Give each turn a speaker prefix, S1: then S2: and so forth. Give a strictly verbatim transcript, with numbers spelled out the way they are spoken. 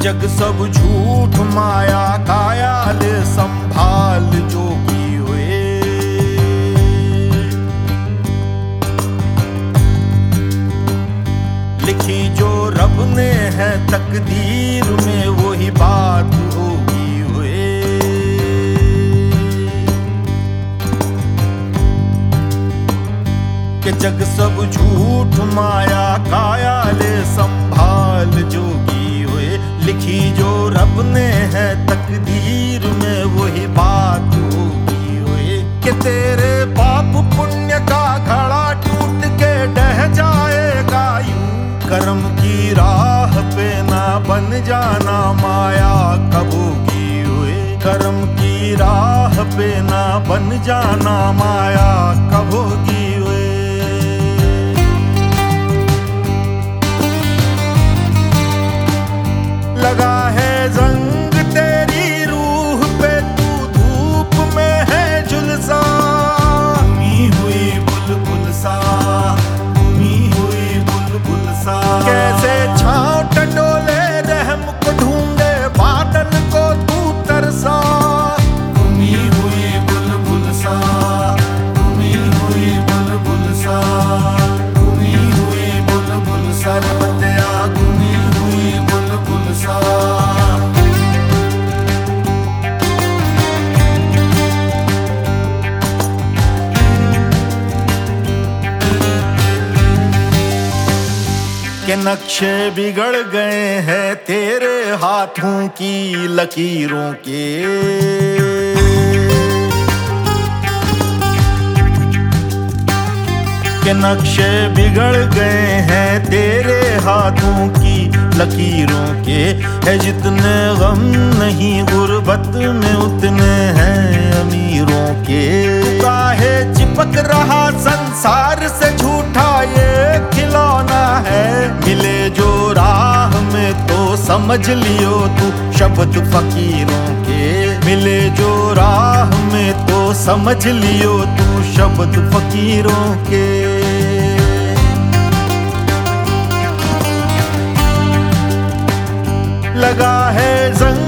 S1: जग सब झूठ माया कायाल संभाल जोगी हुए। लिखी जो रब ने है तकदीर में वही बात होगी हुए। कि जग सब झूठ माया कायाल संभाल जोगी हुए। लिखी जो रब ने है तकदीर में वही बात होगी हुए। कि तेरे पाप पुण्य का घड़ा टूट के ढह जाएगा यूं। कर्म की राह पे ना बन जाना माया कब होगी हुए। कर्म की राह पे ना बन जाना माया कब होगी हुए। लगा है जंग तेरी रूह पे तू धूप में है झुलसा। घूमी हुई बुलबुल सा, घूमी हुई बुलबुल सा। कैसे छांव टटोले रहम को ढूंढे बादल को तू तरसा। घूमी हुई बुलबुल सा, घूमी हुई बुलबुल सा, घूमी हुई बुलबुल सा। बतिया घूमी हुई बुलबुल सा। के नक्शे बिगड़ गए हैं तेरे हाथों की लकीरों के। के नक्शे बिगड़ गए हैं तेरे हाथों की लकीरों के। है जितने गम नहीं गुर्बत में उतने हैं अमीरों के। काहे चिपक रहा संसार से झूठा ये खिलौना है। मिले जो राह में तो समझ लियो तू शब्द फकीरों के। मिले जो राह में तो समझ लियो तू शब्द फकीरों के। लगा है जंग